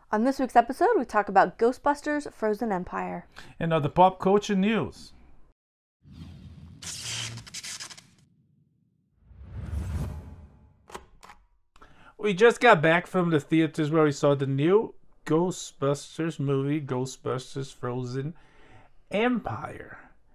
On this week's episode, we talk about Ghostbusters Frozen Empire. And other pop culture news. We just got back from the theaters where we saw the new Ghostbusters movie, Ghostbusters Frozen Empire.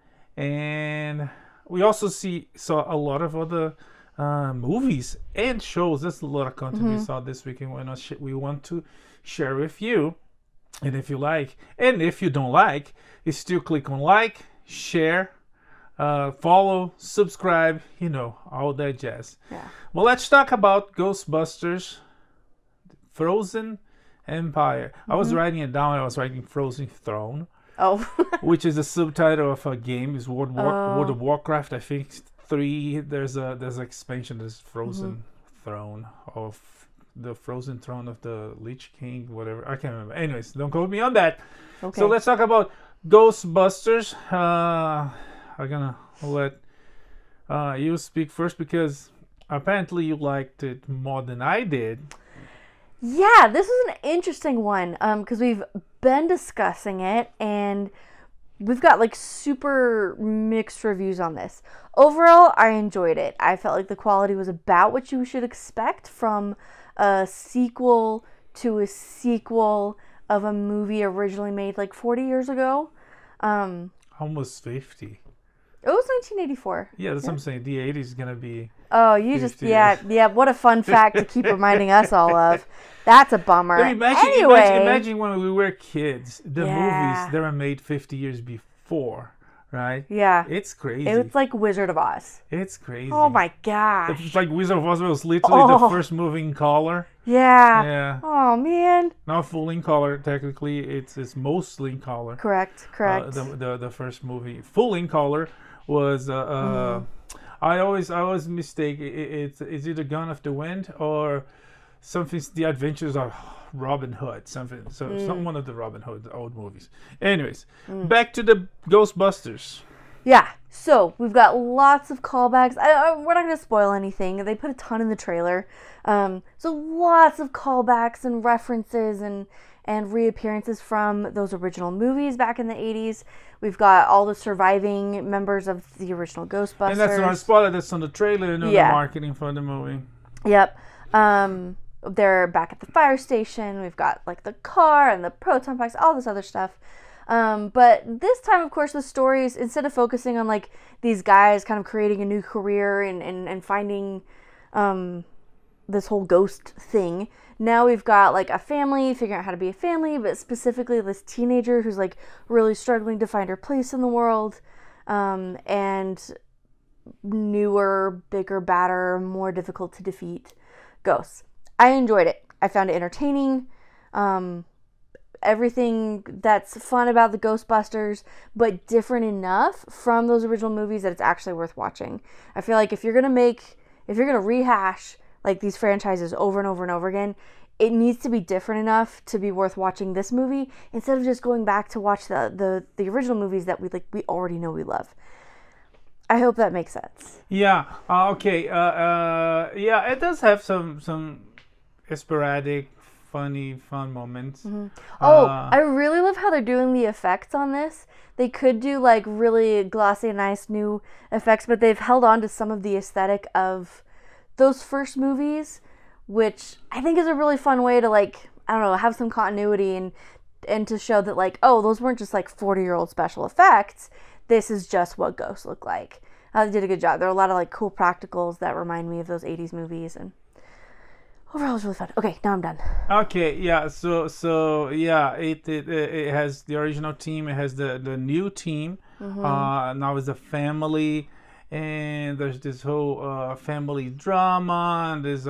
And we also saw a lot of other movies and shows. There's a lot of content we saw this weekend. We want to share with you. And if you like, and if you don't like, you still click on like, share, follow, subscribe, all that jazz. Yeah. Well, let's talk about Ghostbusters Frozen Empire. I was writing it down. I was writing Frozen Throne. Oh. Which is the subtitle of a game. It's World of Warcraft. I think 3. There's an expansion. There's Frozen Throne of the Frozen Throne of the Lich King. Whatever, I can't remember. Anyways, don't quote me on that. Okay. So let's talk about Ghostbusters. I'm gonna let you speak first because apparently you liked it more than I did. Yeah, this is an interesting one because we've been discussing it and we've got like super mixed reviews on this. Overall, I enjoyed it. I felt like the quality was about what you should expect from a sequel to a sequel of a movie originally made like 40 years ago. Almost 50. It was 1984. Yeah, that's what I'm saying. The 80s is gonna be. Oh, you just yeah. What a fun fact to keep reminding us all of. That's a bummer. Imagine when we were kids, the movies that were made 50 years before, right? Yeah, it's crazy. It's like Wizard of Oz. It's crazy. Oh my gosh! It's like Wizard of Oz was literally the first movie in color. Yeah. Yeah. Oh man. Not full in color. Technically, it's mostly in color. Correct. The first movie full in color was I always mistake it's either Gone with the Wind or something. The Adventures of Robin Hood, something. So some one of the Robin Hood old movies. Anyways, back to the Ghostbusters. Yeah. So we've got lots of callbacks. We're not going to spoil anything. They put a ton in the trailer. So lots of callbacks and references and reappearances from those original movies back in the 80s. We've got all the surviving members of the original Ghostbusters. And that's not a spoiler, that's on the trailer and on the marketing for the movie. Yep. They're back at the fire station. We've got like the car and the proton packs, all this other stuff. But this time, of course, the stories, instead of focusing on like these guys kind of creating a new career and finding this whole ghost thing, now we've got like a family figuring out how to be a family, but specifically this teenager who's like really struggling to find her place in the world, and newer, bigger, badder, more difficult to defeat ghosts. I enjoyed it. I found it entertaining. Everything that's fun about the Ghostbusters, but different enough from those original movies that it's actually worth watching. I feel like if you're gonna rehash like these franchises over and over and over again, it needs to be different enough to be worth watching this movie instead of just going back to watch the original movies that we already know we love. I hope that makes sense. Yeah. Okay. Yeah, it does have some sporadic, fun moments. I really love how they're doing the effects on this. They could do like really glossy, nice new effects, but they've held on to some of the aesthetic of those first movies, which I think is a really fun way to like, I don't know, have some continuity and to show that like, oh, those weren't just like 40-year-old special effects. This is just what ghosts look like. They did a good job. There are a lot of like cool practicals that remind me of those 80s movies, and overall it was really fun. Okay, now I'm done. Okay, yeah, so yeah, it has the original team, it has the new team. Now it's a family, and there's this whole family drama, and there's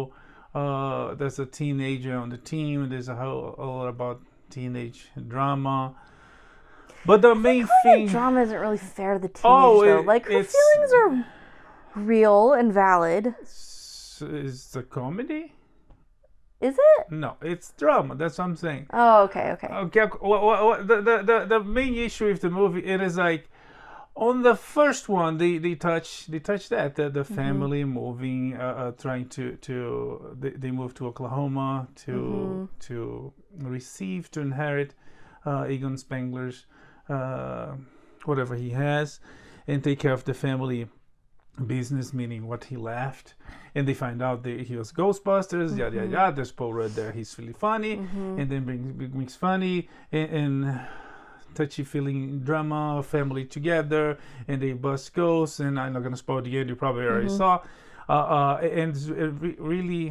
a teenager on the team, and there's a lot about teenage drama. But the main thing, drama isn't really fair to the teenage though. Like her feelings are real and valid. Is a comedy? Is it? No, it's drama. That's what I'm saying. Oh, okay. Okay. The main issue with the movie, it is like, On the first one, they touch that the family moving, trying to they move to Oklahoma to receive, to inherit Egon Spengler's whatever he has, and take care of the family business, meaning what he left. And they find out that he was Ghostbusters, yada yada yada. There's Paul Rudd there, he's really funny, and then brings funny and touchy feeling drama, family together, and they bust ghosts. And I'm not gonna spoil the end, you probably already saw. And it's really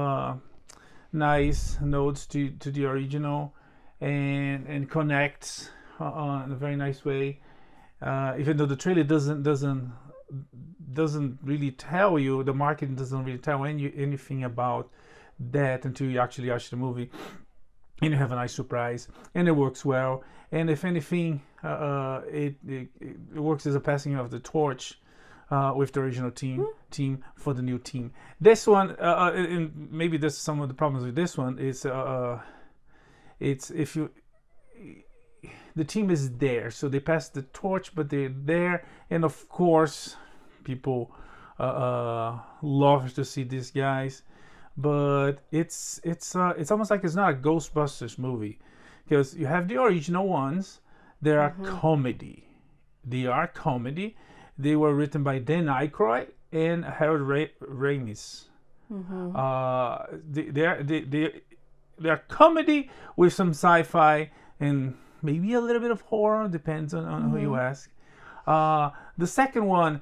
nice notes to the original, and connects in a very nice way. Even though the trailer doesn't really tell you, the marketing doesn't really tell anything about that until you actually watch the movie, and you have a nice surprise, and it works well. And if anything, it works as a passing of the torch with the original team for the new team. This one, and maybe that's some of the problems with this one, is it's if you the team is there, so they pass the torch, but they're there, and of course people love to see these guys, but it's almost like it's not a Ghostbusters movie, because you have the original ones. They are comedy. They were written by Dan Aykroyd and Harold Ramis. They are comedy with some sci-fi and maybe a little bit of horror, depends on who you ask. The second one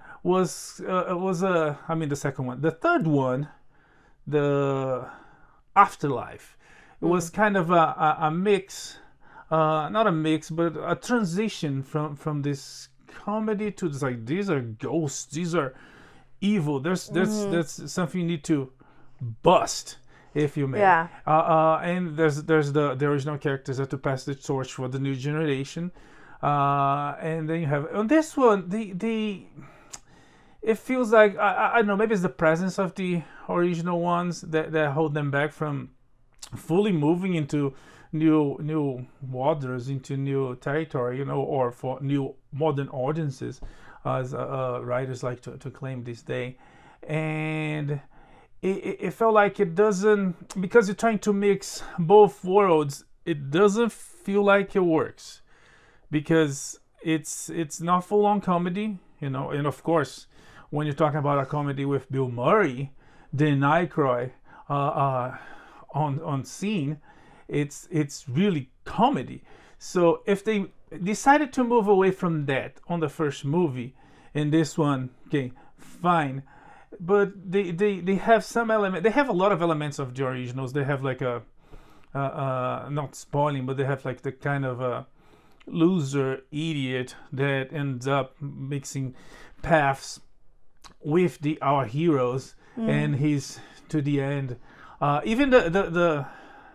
the third one, the Afterlife, it was kind of a mix, not a mix, but a transition from this comedy to this, like, these are ghosts, these are evil. That's something you need to bust, if you may. Yeah. And there's the original characters that to pass the torch for the new generation. And then you have on this one, it feels like I don't know, maybe it's the presence of the original ones that hold them back from fully moving into new waters, into new territory, or for new modern audiences, as writers like to claim this day. And it felt like it doesn't, because you're trying to mix both worlds, it doesn't feel like it works, because it's not full-on comedy, and of course when you're talking about a comedy with Bill Murray, Dan Aykroyd on scene, it's really comedy. So if they decided to move away from that on the first movie, in this one, okay, fine, but they have some element. They have a lot of elements of the originals. They have like a not spoiling, but they have like the kind of a loser idiot that ends up mixing paths with our heroes, and he's to the end. Even the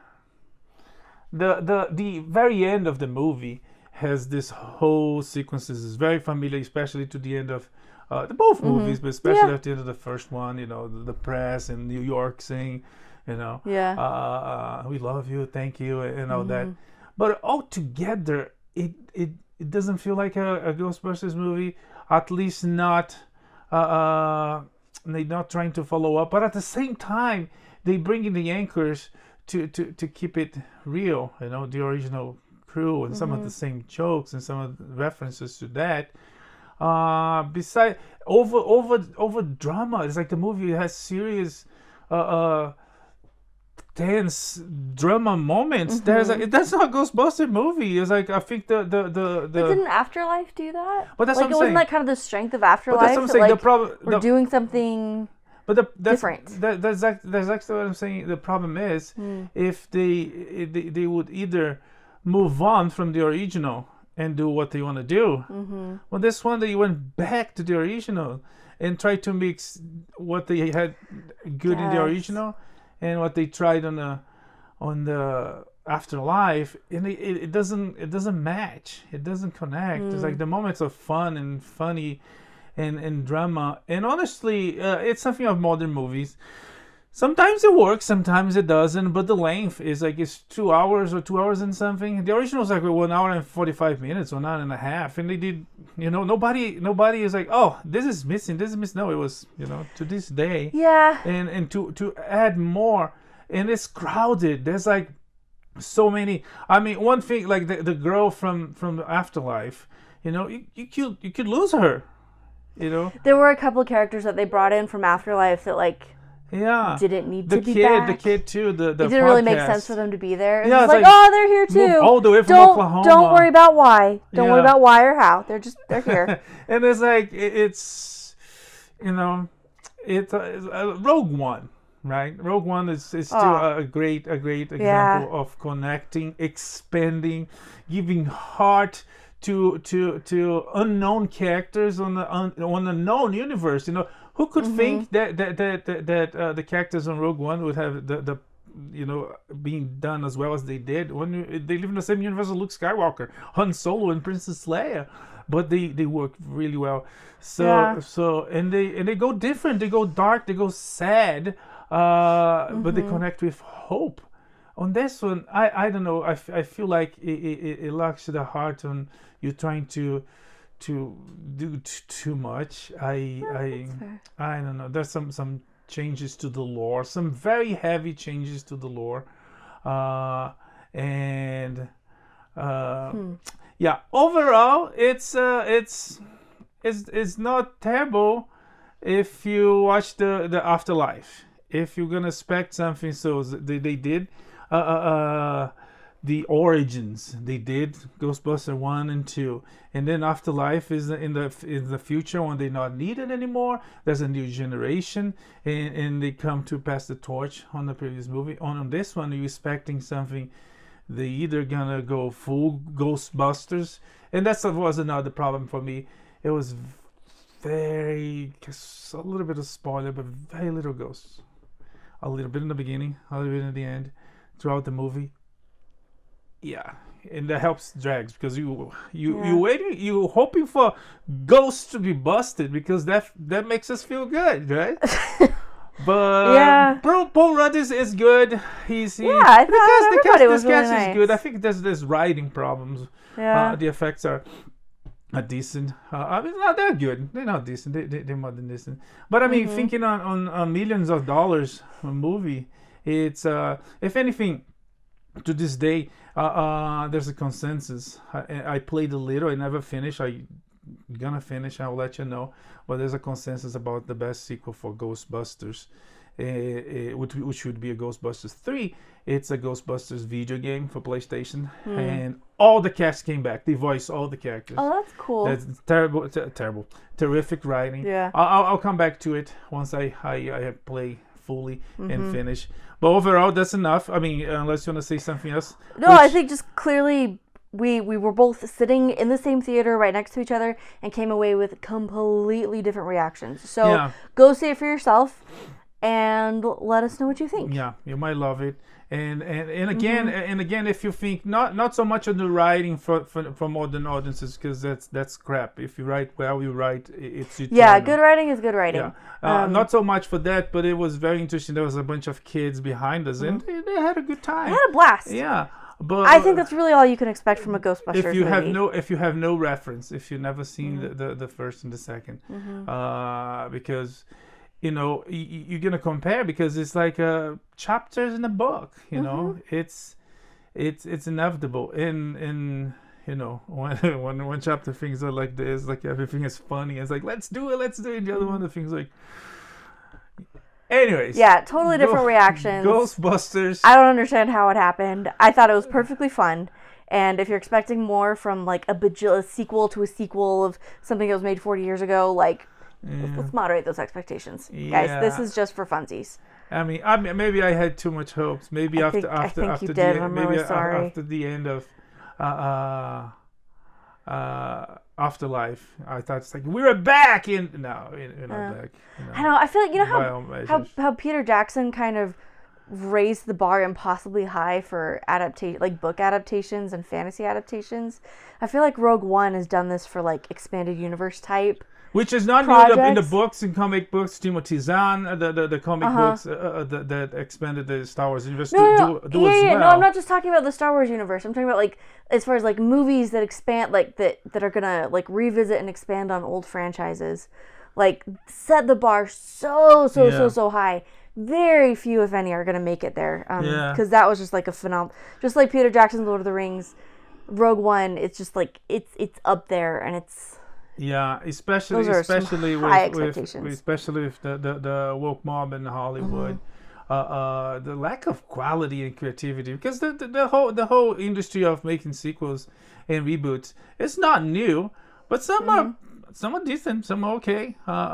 very end of the movie has this whole sequences is very familiar, especially to the end of the both movies, but especially at the end of the first one. The press in New York saying, we love you, thank you, and all that. But altogether, it doesn't feel like a Ghostbusters movie. At least not. They're not trying to follow up, but at the same time, they bring in the anchors to keep it real. The original crew and some of the same jokes and some of the references to that. Besides, over drama, it's like the movie has serious, tense drama moments. That's not a Ghostbuster movie. It's like, I think the But didn't Afterlife do that? But that's like, what I'm saying. Wasn't that kind of the strength of Afterlife? But that's what I'm saying. Like, we're doing something. But that's different. That's actually what I'm saying. The problem is if they would either move on from the original and do what they want to do. Well, this one, they went back to the original and tried to mix what they had good in the original and what they tried on the Afterlife, and it doesn't match. It doesn't connect. It's like the moments of fun and funny and drama, and honestly, it's something of modern movies. Sometimes it works, sometimes it doesn't, but the length is like it's 2 hours or 2 hours and something. The original was like 1 hour and 45 minutes, 1 hour and a half, and they did, nobody is like, oh, this is missing, this is missing. No, it was, to this day, Yeah. and to add more, and it's crowded. There's like so many. I mean, one thing like the girl from the afterlife, you could lose her, There were a couple of characters that they brought in from Afterlife that like Yeah, didn't need the to be kid, back. the kid too. The It didn't really make podcast. sense for them to be there. It Yeah, was it's like, like, oh, they're here moved too. all the way from don't Oklahoma. don't worry about why. Don't worry Yeah. about why or how. They're here. And it's like it's Rogue One, right? Rogue One is still a great example of connecting, expanding, giving heart to unknown characters on a known universe. Who could think that the characters on Rogue One would have the being done as well as they did when they live in the same universe as Luke Skywalker, Han Solo, and Princess Leia, but they work really well. So and they go different. They go dark. They go sad. But they connect with hope. On this one, I don't know. I feel like it locks the heart on you trying to do too much. I don't know. There's some changes to the lore, some very heavy changes to the lore, and yeah. Overall, it's not terrible if you watch the Afterlife. If you're gonna expect something, so they did. The origins they did Ghostbuster 1 and 2, and then Afterlife is in the future when they're not needed anymore. There's a new generation, and they come to pass the torch on the previous movie. On this one, you're expecting something. They either gonna go full Ghostbusters, and that was another problem for me. It was a little bit of spoiler, but very little ghosts. A little bit in the beginning, a little bit in the end, throughout the movie. Yeah, and that helps drags because you waiting, you hoping for ghosts to be busted because that makes us feel good, right? But Yeah. Paul Rudd is good. I thought everybody was really is nice. good. I think there's writing problems. Yeah. The effects are decent. I mean, no, they're good. They're not decent. They're more than decent. But I mean, thinking on millions of dollars a movie, it's if anything, to this day, there's a consensus. I played a little. I never finished. I'm gonna finish. I'll let you know. But there's a consensus about the best sequel for Ghostbusters, which would be a Ghostbusters 3. It's a Ghostbusters video game for PlayStation, and all the cast came back. They voiced all the characters. Oh, that's cool. That's terrible, terrific writing. Yeah. I'll come back to it once I play fully and finish. But overall, that's enough. I mean, unless you want to say something else. No, I think just clearly we were both sitting in the same theater right next to each other and came away with completely different reactions. So go see it for yourself and let us know what you think. Yeah, you might love it. And again, if you think not so much on the writing for modern audiences, because that's crap. If you write well, you write it's eternal. Yeah, good writing is good writing. Yeah, not so much for that, but it was very interesting. There was a bunch of kids behind us, and they had a good time. I had a blast. Yeah, but I think that's really all you can expect from a Ghostbusters if you movie. have no reference, if you've never seen the first and the second, because you're gonna compare because it's like chapters in a book. It's inevitable. In when one chapter things are like this, like everything is funny. It's like let's do it. The other one, the things like. Anyways. Yeah, totally different reactions. Ghostbusters. I don't understand how it happened. I thought it was perfectly fun. And if you're expecting more from like a sequel to a sequel of something that was made 40 years ago, like. Let's moderate those expectations, guys. This is just for funsies. I mean, maybe I had too much hopes. Maybe I think you did. I'm really sorry. After the end of Afterlife, I thought it's like we're back. We're not back. I know. I feel like how Peter Jackson kind of raised the bar impossibly high for book adaptations and fantasy adaptations. I feel like Rogue One has done this for like expanded universe type. Which is not new in the books and comic books. Timothy Zahn, the comic books that expanded the Star Wars universe do as well. No, I'm not just talking about the Star Wars universe. I'm talking about like as far as like movies that expand, like that are gonna like revisit and expand on old franchises, like set the bar so high. Very few, if any, are gonna make it there. Because that was just like a phenomenal. Just like Peter Jackson's Lord of the Rings, Rogue One. It's just like it's up there, and it's. Yeah, especially with the woke mob in Hollywood, the lack of quality and creativity, because the whole industry of making sequels and reboots is not new, but some are decent, some are okay.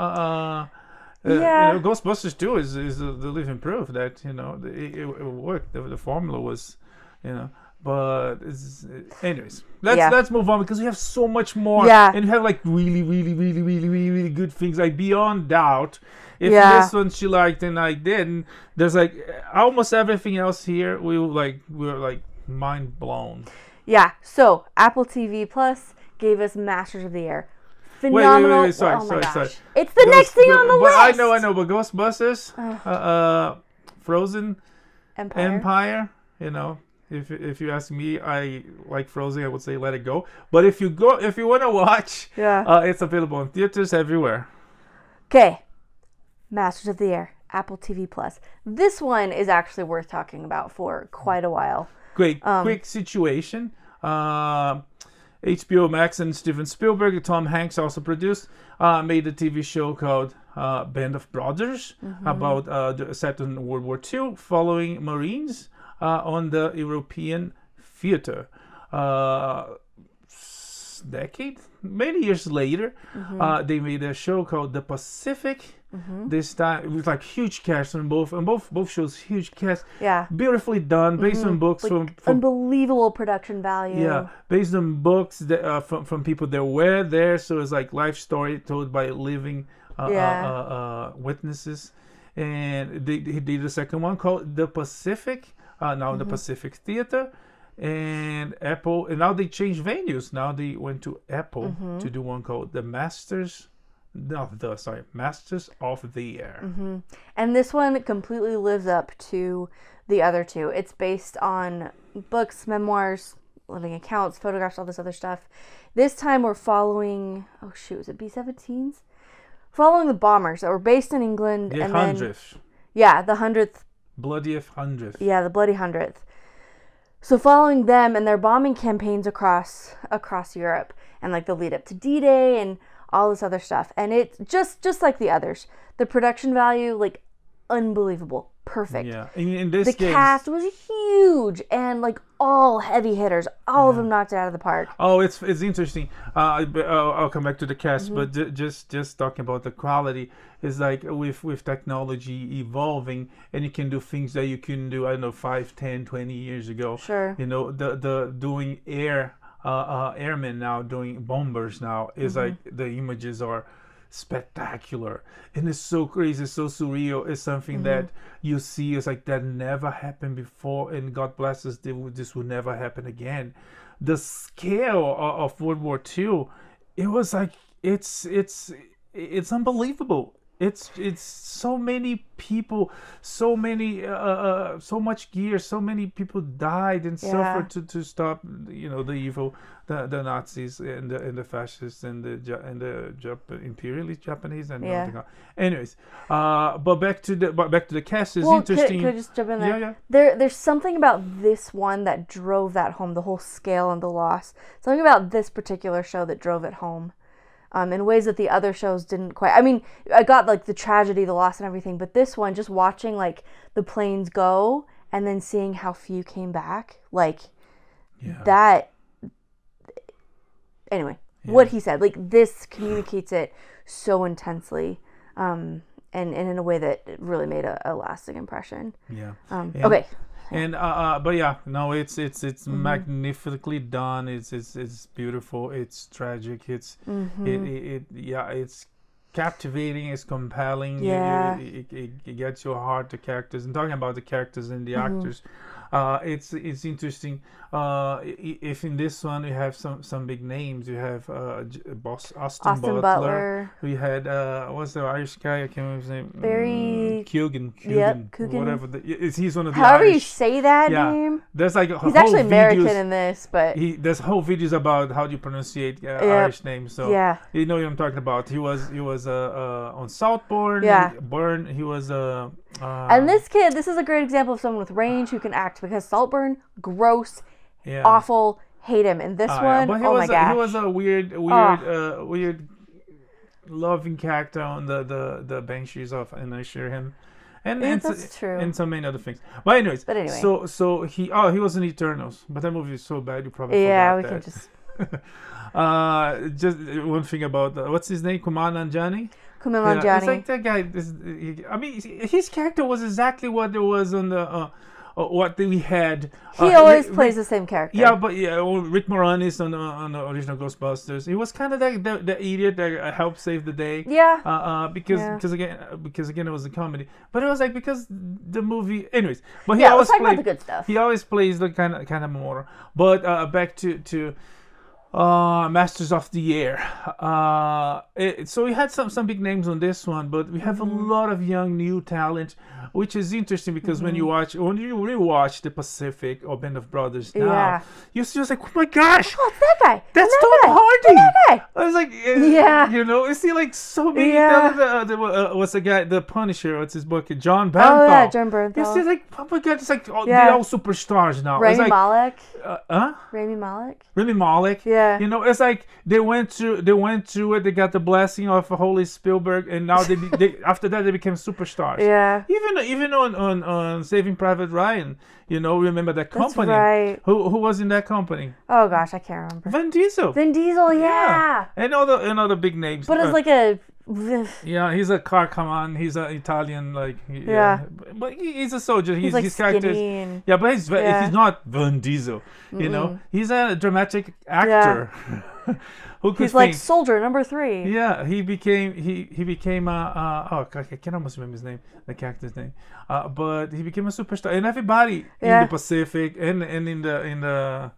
Ghostbusters 2 is the living proof that it worked. The formula was, But anyways, let's move on, because we have so much more, and we have like really good things, like beyond doubt. If this one she liked and I didn't, there's like almost everything else here. We were like mind blown. Yeah. So Apple TV Plus gave us Masters of the Air. Phenomenal. Wait, sorry. It's the next thing on the list. I know, but Ghostbusters, Frozen, Empire, If you ask me, I like Frozen. I would say let it go. But if you want to watch, it's available in theaters everywhere. Okay, Masters of the Air, Apple TV Plus. This one is actually worth talking about for quite a while. Great, quick situation. HBO Max and Steven Spielberg and Tom Hanks also produced, made a TV show called Band of Brothers about set in World War II, following Marines on the European theater. Many years later, they made a show called The Pacific. This time it was like huge cast on both shows, huge cast. Yeah, beautifully done, based on books from unbelievable production value. Yeah, based on books that from people that were there. So it's like life story told by living witnesses. And they did a second one called The Pacific. Now the Pacific Theater, and Apple, and now they changed venues. Now they went to Apple to do one called Masters of the Air. And this one completely lives up to the other two. It's based on books, memoirs, living accounts, photographs, all this other stuff. This time we're following, was it B-17s? Following the bombers that were based in England. The 100th. The 100th. Bloody 100th. Yeah, the Bloody 100th. So following them and their bombing campaigns across Europe, and like the lead up to D-Day and all this other stuff. And it's just like the others. The production value, like, unbelievable. Perfect. Yeah. In this case, cast was huge, and like all heavy hitters. All of them knocked it out of the park. Oh, it's interesting. I'll come back to the cast, but just talking about the quality is like with technology evolving, and you can do things that you couldn't do, I don't know, 5, 10, 20 years ago. Sure. The doing airmen now, doing bombers now is like the images are spectacular, and it's so crazy, it's so surreal. It's something that you see, it's like that never happened before, and God bless us, this will never happen again. The scale of World War II, it was like it's unbelievable. It's so many people, so much gear, so many people died and suffered to stop the evil, the Nazis and the fascists and the imperialist Japanese and everything else. Anyways, but back to the cast is interesting. Could I just jump in there? Yeah. There's something about this one that drove that home, the whole scale and the loss. Something about this particular show that drove it home. In ways that the other shows didn't quite. I mean, I got like the tragedy, the loss and everything, but this one, just watching like the planes go and then seeing how few came back, like that. Anyway, what he said, like this communicates it so intensely, and in a way that really made a lasting impression. Yeah. Okay. And but yeah, no, it's magnificently done. It's beautiful. It's tragic. It's it's captivating, it's compelling. Yeah. It gets your heart, the characters. And talking about the characters and the actors, it's interesting. If in this one we have some big names, you have boss Austin Butler. We had what's the Irish guy? I can't remember his name. Very Coogan. Yep, Coogan. Whatever. He's one of the However Irish. you say that name. There's like he's actually American in this, but there's whole videos about how do you pronunciate Irish names. So you know what I'm talking about. He was on Southbourne. Burn. He was and this kid, this is a great example of someone with range who can act, because Saltburn, gross, awful, hate him. And this one, but my gosh. He was a weird loving character on the Banshees of Inisherin. And that's true. And so many other things. But anyway. So he was in Eternals, but that movie is so bad you probably forgot that. Can just just one thing about what's his name, Kumail Nanjiani. It's like that guy. I mean, his character was exactly what there was on the what we had. He always plays the same character. Yeah, but Rick Moranis on the original Ghostbusters. He was kind of like the idiot that helped save the day. Yeah. Because again it was a comedy, but it was like because the movie. Anyways, but let's talk about the good stuff. He always plays the kind of more. But back to Masters of the Air. So we had some big names on this one, but we have a lot of young new talent, which is interesting because when you rewatch The Pacific or Band of Brothers now, you're just like, oh my gosh, oh, it's that guy. That's Tom Hardy. That guy. I was like, you know, you see like so many. What's the guy, the Punisher? What's his book? John Bernthal. Oh yeah, John Bernthal. You see like, oh my god, it's like they're all superstars now. Rami Malek. Rami Rami Malek. Yeah. You know, it's like they went through it. They got the blessing of Holy Spielberg, and now they after that they became superstars. Yeah. Even on Saving Private Ryan, you know, remember that company? That's right. Who was in that company? Oh gosh, I can't remember. Vin Diesel. Yeah. And other big names. But it's like a. Yeah, he's a Carcaman. He's an Italian, like but he's a soldier. He's like his skinny but he's not Vin Diesel. You know, he's a dramatic actor. Who could he's like soldier number 3. Yeah, he became I can almost remember his name, the character's name. But he became a superstar, and everybody in the Pacific and in the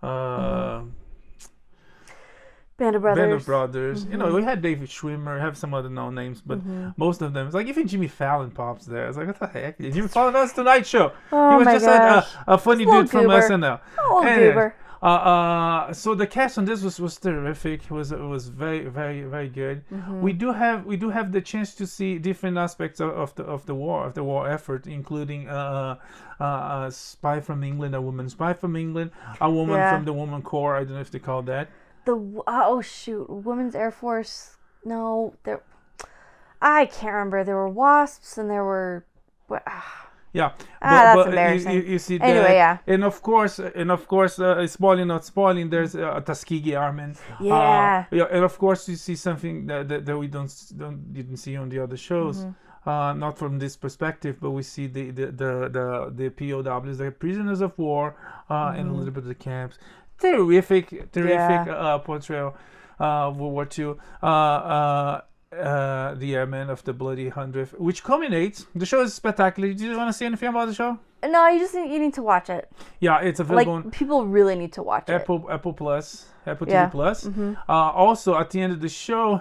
Band of Brothers. You know, we had David Schwimmer, have some other known names, but most of them, it's like even Jimmy Fallon pops there. It's like, what the heck? Jimmy Fallon does Tonight Show. Oh, he was just a funny dude from SNL. Goober. So the cast on this was terrific. It was very, very, very good. We do have the chance to see different aspects of the war effort, including a spy from England, a woman spy from England, a woman from the Woman Corps. I don't know if they call that. Women's Air Force. No, I can't remember. There were wasps and there were. That's embarrassing. You see anyway, that. And of course, spoiling, not spoiling. There's a Tuskegee Airman. And of course, you see something that we didn't see on the other shows. Not from this perspective, but we see the POWs, the prisoners of war, and a little bit of the camps. Terrific portrayal of World War II. The Airmen of the Bloody Hundredth, which culminates. The show is spectacular. Do you want to say anything about the show? No, you need to watch it. Yeah, it's available. Like, people really need to watch it. Apple Plus, Apple TV Plus. Also, at the end of the show,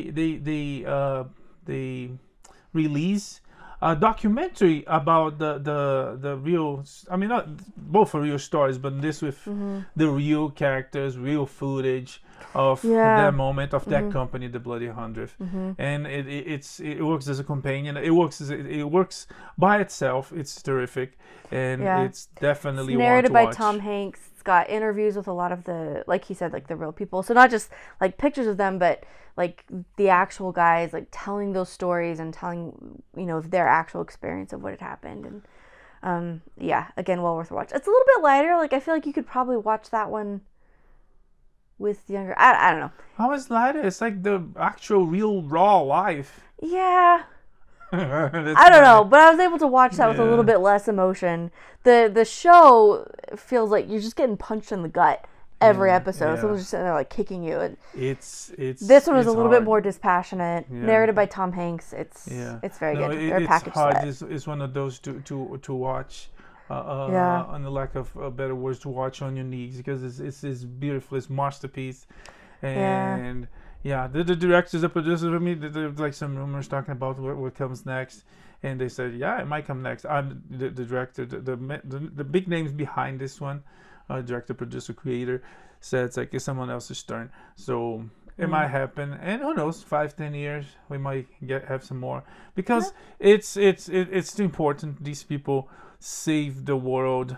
they release a documentary about the real. I mean, not both are real stories, but this with the real characters, real footage of that moment of that company, the Bloody Hundredth, and it works as a companion. It works by itself. It's terrific, and it's definitely it's narrated by watch. Tom Hanks. It's got interviews with a lot of the, like he said, like the real people. So not just like pictures of them, but like the actual guys, like telling those stories and telling their actual experience of what had happened. And again, well worth a watch. It's a little bit lighter. Like I feel like you could probably watch that one with younger. I don't know. How is lighter? It's like the actual real raw life. Yeah. I don't know, but I was able to watch that with a little bit less emotion. The show feels like you're just getting punched in the gut every Yeah, episode. yeah. So it was just sitting there like kicking you. And It's this one was it's a little bit hard. more dispassionate, Yeah. narrated by Tom Hanks. It's very No, good. They're a it's package hard. set. It's one of those to watch. Yeah. On the lack of better words, to watch on your knees, because it's beautiful. It's masterpiece, and the directors, the producers. I mean, there's like some rumors talking about what comes next, and they said, yeah, it might come next. I'm the director, the big names behind this one, director, producer, creator, said it's someone else's turn. So it might happen, and who knows? 5-10 years, we might have some more, because it's too important. These people save the world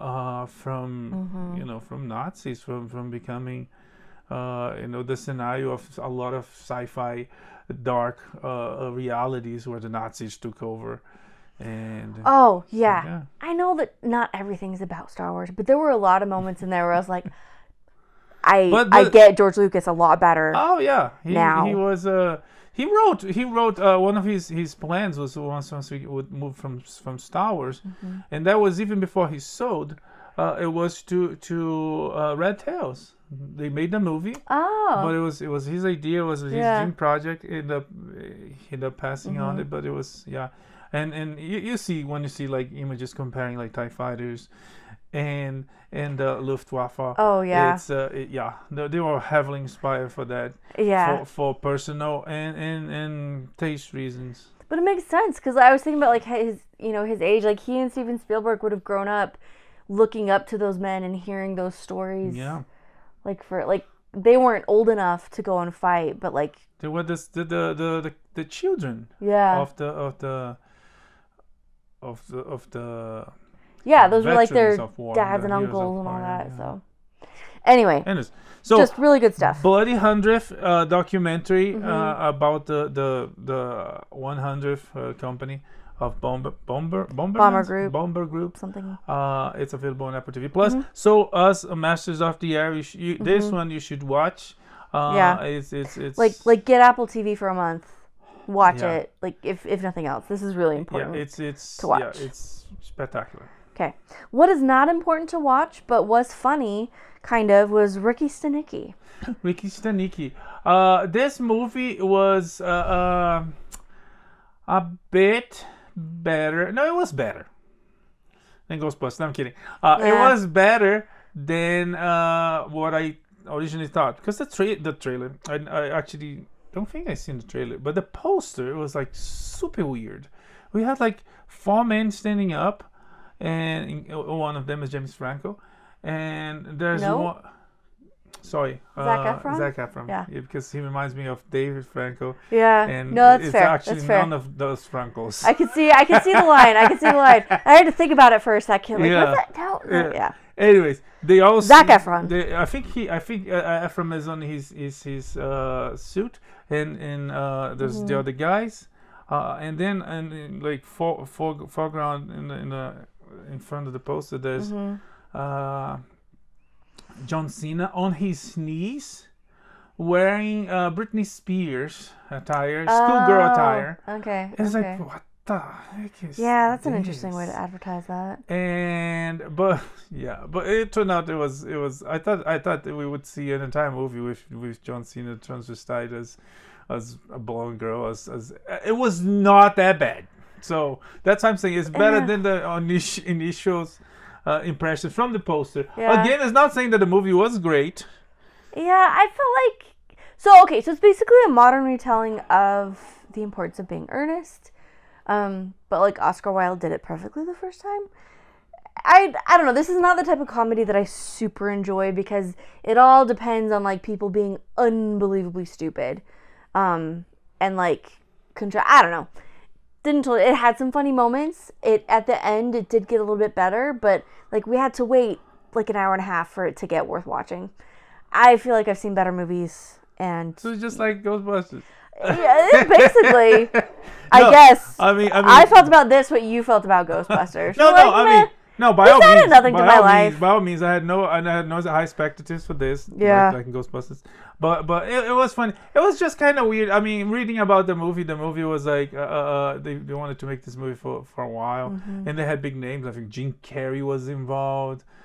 from from Nazis, from becoming the scenario of a lot of sci-fi dark realities where the Nazis took over. And I know that not everything's about Star Wars, but there were a lot of moments in there where I was like, I get George Lucas a lot better. Oh yeah, now. he was he wrote one of his plans was once we would move from Star Wars, and that was even before he sold. It was to Red Tails. They made the movie, but it was his idea. It was his dream project. He ended up passing on it, but it was and you see when you see like images comparing like TIE fighters and Luftwaffe. Oh yeah, it's they were heavily inspired for that. Yeah, for personal and taste reasons. But it makes sense, because I was thinking about like his his age. Like he and Steven Spielberg would have grown up looking up to those men and hearing those stories. Yeah, like they weren't old enough to go and fight, but like they were the children. Yeah. Of the yeah, those were like their war, dads and uncles and all war, that. yeah. So anyway, so just really good stuff. Bloody 100th documentary about the 100th company of Bomber Group. Something. It's available on Apple TV Plus. So us, Masters of the Air, this one you should watch. It's like get Apple TV for a month. Watch it, like if nothing else. This is really important. It's to watch. Yeah, it's spectacular. Okay, what is not important to watch but was funny, kind of, was Ricky Stenicki. Ricky Stenicki. This movie was a bit better. No, it was better than Ghostbusters. No, I'm kidding. It was better than what I originally thought, because the trailer. I actually don't think I seen the trailer, but the poster was like super weird. We had like 4 men standing up, and one of them is James Franco, and there's one. Sorry, Zac Efron. Yeah, because he reminds me of David Franco. Yeah, and no, that's it's fair. actually that's fair. none of those Francos. I can see the line. I had to think about it for a second. Like, what's that? No. Yeah. Anyways, they all Zac Efron. I think Efron is on his suit, and there's the other guys, and then like foreground in front of the poster there's John Cena on his knees, wearing Britney Spears attire, schoolgirl attire. Okay. It's like, what the heck is that's an this? interesting way to advertise that. But it turned out it was. I thought that we would see an entire movie with John Cena transvestite as a blonde girl. As it was not that bad. So that's what I'm saying. It's better than the initial impressions from the poster. Yeah. Again, it's not saying that the movie was great. Yeah, I felt like so it's basically a modern retelling of The Importance of Being Earnest. But like Oscar Wilde did it perfectly the first time. I don't know. This is not the type of comedy that I super enjoy, because it all depends on like people being unbelievably stupid, and like I don't know. It had some funny moments. At the end it did get a little bit better, but like we had to wait like an hour and a half for it to get worth watching. I feel like I've seen better movies, and So it's just like Ghostbusters. Yeah, basically. I guess. I mean, I felt about this what you felt about Ghostbusters. By all means, nothing to my life. By all means, I had no high expectations for this. Yeah, like in Ghostbusters, but it was funny. It was just kind of weird. I mean, reading about the movie was like they wanted to make this movie for a while, and they had big names. I think Jim Carrey was involved.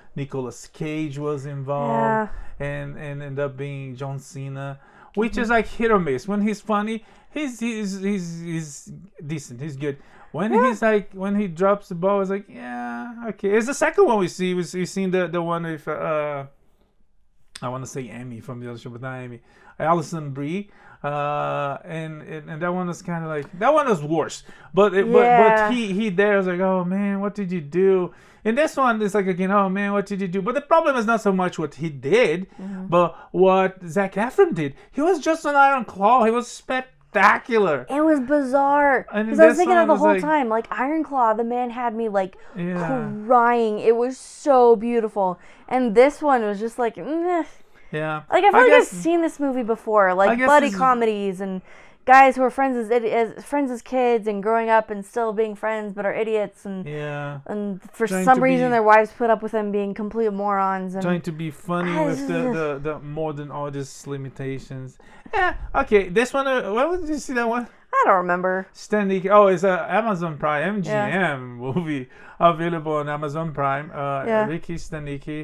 Nicolas Cage was involved, and ended up being John Cena, which is like hit or miss. When he's funny, he's decent, he's good. When he's like, when he drops the ball, it's like, yeah, okay. It's the second one we see. We've seen the one with I want to say Amy from the other show, but not Amy. Alison Brie. And that one was kind of like, that one was worse. But he there was like, oh man, what did you do? And this one is like, again, oh man, what did you do? But the problem is not so much what he did, but what Zac Efron did. He was just an Iron Claw. He was spectacular. It was bizarre. Because I was thinking of the whole time, like, Iron Claw, the man had me like crying. It was so beautiful. And this one was just like, meh. Yeah. Like, I feel like I've seen this movie before. Like, buddy comedies and guys who are friends as kids and growing up and still being friends but are idiots. And for some reason their wives put up with them being complete morons. And trying to be funny with the modern artist's limitations. Yeah. Okay. This one, what did you see that one? I don't remember. Stanley. Oh, it's a Amazon Prime MGM movie available on Amazon Prime. Ricky Stanicky.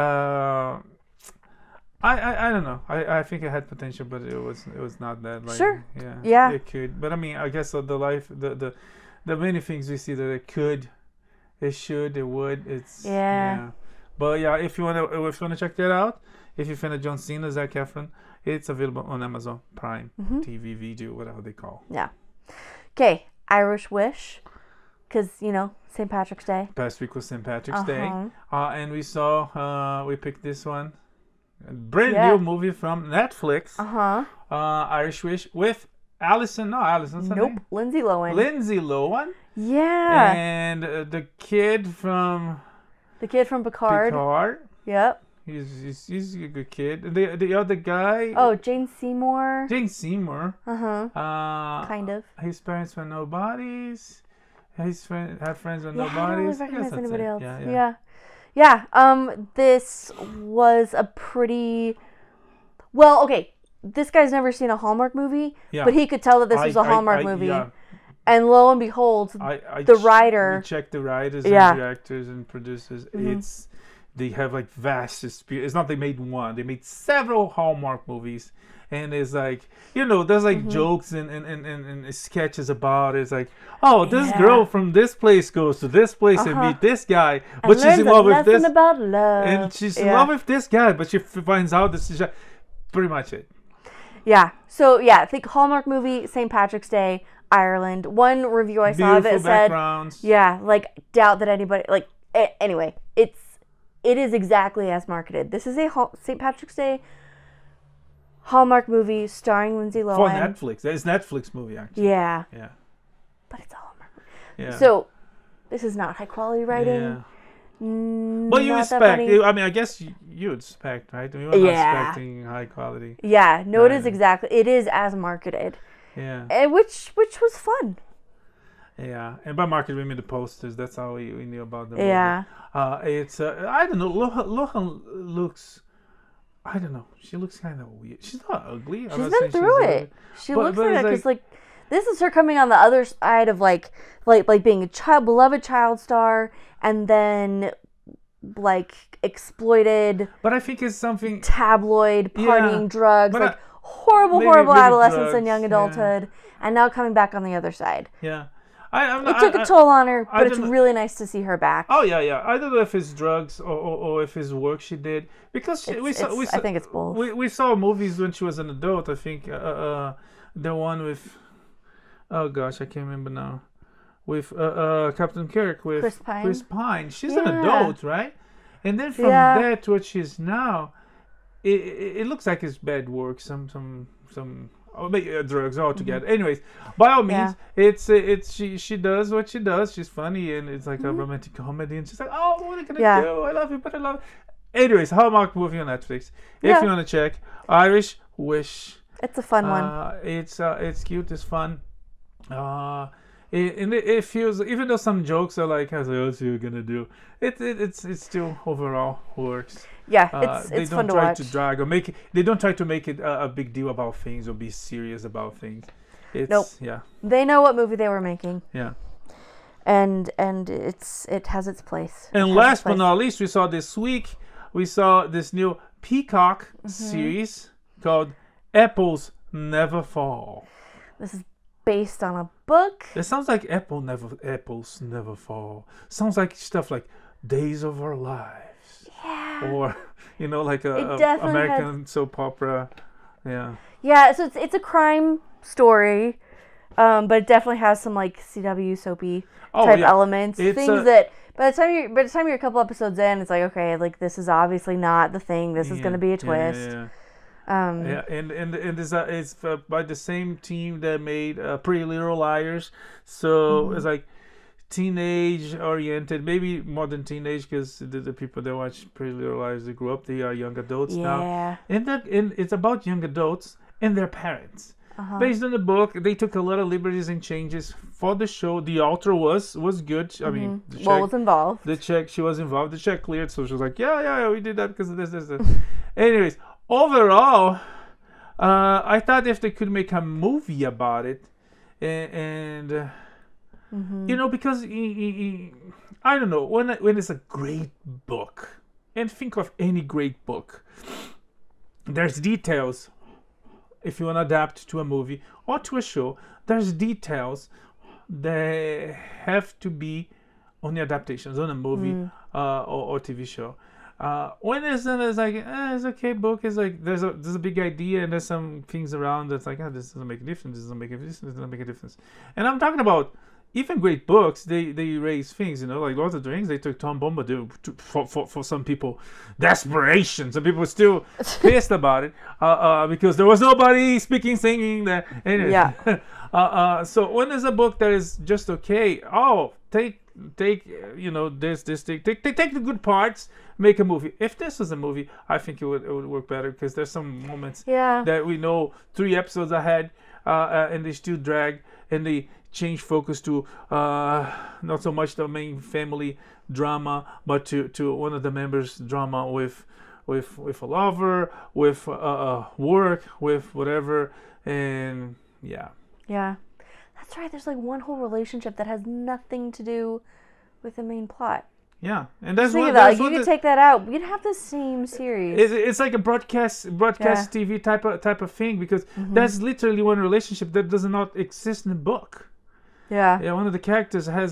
I don't know. I think it had potential, but it was not that. Like, sure. Yeah. It could, but I mean, I guess the many things we see that it could, it should, it would. It's But yeah, if you wanna check that out, if you find a John Cena, Zac Efron, it's available on Amazon Prime TV video, whatever they call. Yeah. Okay, Irish Wish, because St. Patrick's Day. Past week was St. Patrick's Day, and we picked this one. A brand new movie from Netflix. Irish Wish with Alison. No, Alison's nope. Lindsay Lohan. Lindsay Lohan. Yeah. And the kid from Picard. Yep. He's a good kid. The other guy. Oh, Jane Seymour. Kind of. His parents were nobodies. His had friends were nobodies. I don't really recognize anybody else. Yeah. This was a pretty... Well, okay, this guy's never seen a Hallmark movie, but he could tell that this was a Hallmark movie. Yeah. And lo and behold, the writer... We checked the writers and directors and producers. They have like vast experience. It's not they made one. They made several Hallmark movies. And it's like, there's like jokes and sketches about it. It's like, oh, this girl from this place goes to this place and meet this guy, but she's in love with this. About love. And she's in love with this guy, but she finds out this is pretty much it. Yeah. So I think Hallmark movie, St. Patrick's Day, Ireland. One review I saw that said, like, doubt that anybody anyway. It is exactly as marketed. This is a St. Patrick's Day Hallmark movie starring Lindsay Lohan. For Netflix. It's a Netflix movie, actually. Yeah. Yeah. But it's a Hallmark movie. Yeah. So, this is not high quality writing. Yeah. But you expect, I mean, I guess you would expect, right? We were not expecting high quality. Yeah. No, it is as marketed. Yeah. Which was fun. Yeah. And by marketed, we mean the posters. That's how we knew about the movie. Yeah. It's, I don't know, Lohan looks... I don't know. She looks kind of weird. She's not ugly. She's been through it. She looks like that because, like, this is her coming on the other side of like being a beloved child star, and then like exploited. But I think it's something tabloid partying, drugs, like horrible adolescence and young adulthood, and now coming back on the other side. Yeah. It took a toll on her, but it's really nice to see her back. Oh yeah. I don't know if it's drugs or if it's work she did, because I think it's both. We saw movies when she was an adult. I think the one with, oh gosh, I can't remember now, with Captain Kirk with Chris Pine. She's an adult, right? And then from that to what she is now, it looks like it's bad work. Some. Or maybe drugs altogether. Anyways, by all means, it's she does what she does. She's funny and it's like a romantic comedy, and she's like, oh, what are you gonna do? I love you, but I love it. Anyways, Hallmark movie on Netflix. If you want to check, Irish Wish. It's a fun one. It's cute. It's fun. It feels, even though some jokes are like, what's you gonna do? It's still overall works. Yeah, it's fun to watch. They don't try to make it a big deal about things or be serious about things. Nope. Yeah. They know what movie they were making. Yeah. and it has its place. And last but not least, we saw this new Peacock series called Apples Never Fall. This is based on a book. It sounds like Apples Never Fall. Sounds like stuff like Days of Our Lives. Yeah. Or, like a American soap opera. Yeah. Yeah, so it's a crime story, but it definitely has some like CW soapy type elements. Things that by the time you're a couple episodes in, it's like, okay, like this is obviously not the thing. This is going to be a twist. And it's by the same team that made Pretty Little Liars, so it's like teenage oriented, maybe more than teenage, because the people that watch Pretty Little Liars, they grew up, they are young adults now, and it's about young adults and their parents. Based on the book, they took a lot of liberties and changes for the show. The author was good. I mean, what was involved? She was involved. The check cleared, so she was like, yeah, we did that because of this. Anyways, overall, I thought if they could make a movie about it, and because I don't know, when it's a great book, and think of any great book, there's details. If you want to adapt to a movie or to a show, there's details that have to be on the adaptations, on a movie or TV show. When it's like, it's okay book, it's like there's a big idea and there's some things around that's like, this doesn't make a difference, this doesn't make a difference, this doesn't make a difference. And I'm talking about even great books, they erase things, like Lord of the Rings, they took Tom Bombadil for some people, desperation. Some people were still pissed about it because there was nobody speaking, singing that. Anyway. Yeah. So when there's a book that is just okay, take this thing, take the good parts, make a movie. If this was a movie, I think it would work better, because there's some moments that we know 3 episodes ahead, and they still drag, and they change focus to not so much the main family drama, but to one of the members' drama with a lover, with work, with whatever, and yeah. That's right. There's like one whole relationship that has nothing to do with the main plot. Yeah, and that's what you could take that out. We'd have the same series. It's like a broadcast TV type of thing, because that's literally one relationship that does not exist in the book. Yeah, one of the characters has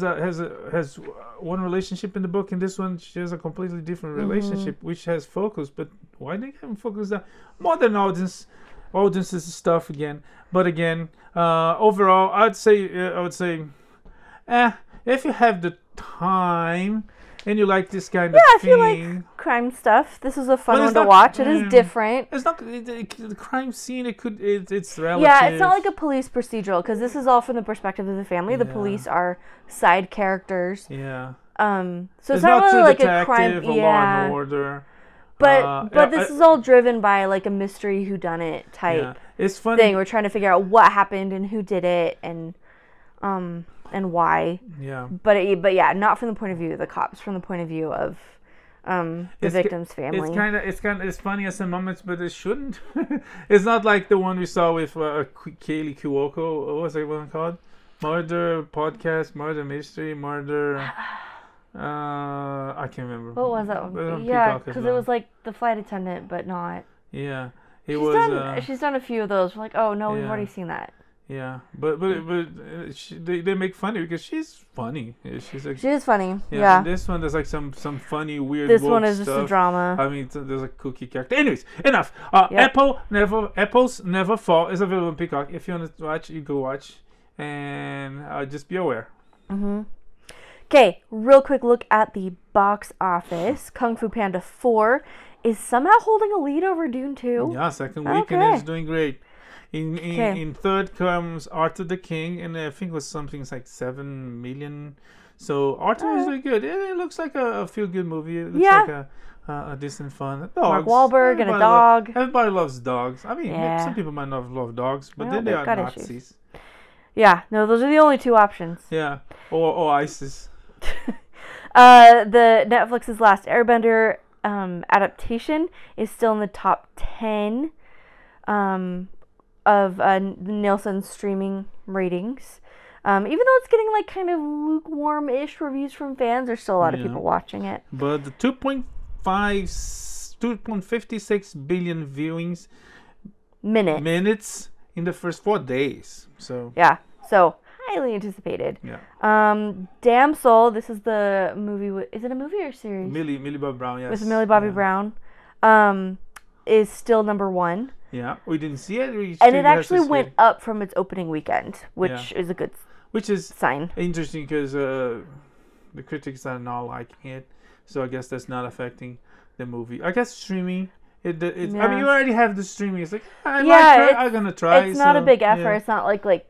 one relationship in the book, and this one she has a completely different relationship, which has focus. But why they haven't focused on modern audiences stuff again? But again, overall, I would say, if you have the time and you like this kind of thing, if you like crime stuff, this is a fun one to watch. It is different. It's not the crime scene. It's relative. Yeah, it's not like a police procedural, because this is all from the perspective of the family. The police are side characters. Yeah. So it's not really like a crime. Law and Order. But this is all driven by like a mystery whodunit type it's funny thing. We're trying to figure out what happened and who did it and why. Yeah. But yeah, not from the point of view of the cops, from the point of view of the victim's family. It's funny at some moments, but it shouldn't. It's not like the one we saw with Kaylee Cuoco. What was that one called? Murder podcast, murder mystery, murder. I can't remember. What was that one? Yeah, because it was like the flight attendant, but not. Yeah, she's done a few of those. We're like, oh no, we've already seen that. Yeah, but they make fun of her because she's funny. She is funny. Yeah. And this one, there's like some funny weird. This one is just a drama. I mean, there's a cookie character. Anyways, enough. Apples Never Fall is available on Peacock. If you want to watch, you go watch, and just be aware. Okay, real quick look at the box office. Kung Fu Panda 4 is somehow holding a lead over Dune 2. Yeah, second week, and it's doing great. In third comes Arthur the King, and I think it was something like 7 million. So Arthur is really good. It looks like a feel-good movie. It looks like a decent fun. Dogs. Mark Wahlberg and a dog. Everybody loves dogs. I mean, some people might not love dogs, but then they are Nazis. Issues. Yeah, no, those are the only 2 options. Yeah, or ISIS. The Netflix's Last Airbender adaptation is still in the top 10 of Nielsen streaming ratings. Even though it's getting like kind of lukewarm-ish reviews from fans, there's still a lot of Yeah. people watching it. But the 2.56 billion viewings minutes in the first 4 days. So Yeah, so highly anticipated. yeah, Damsel, this is the movie. Is it a movie or a series? Millie Bobby Brown. Yes. With Millie Bobby Yeah. Brown, is still number 1. Yeah, we didn't see it. And it actually went up from its opening weekend, which is a good which is sign. interesting because the critics are not liking it, so I guess that's not affecting the movie. I guess streaming. I mean, you already have the streaming. It's like I'm gonna try. It's not a big effort. Yeah. It's not like.